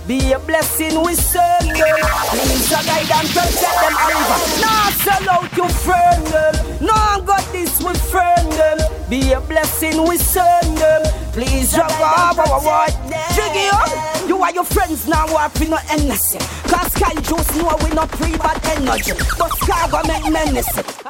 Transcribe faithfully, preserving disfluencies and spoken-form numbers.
Be a blessing we send them. Please a guide and protect them over. Nah sell out your friend them. Nah got this we friend them. Be a blessing we send them. Please drop off our what? Jiggy up. You are your friends now what we no N S. Cause Sky Juice know we no pre-bad energy. But Sky go make menace.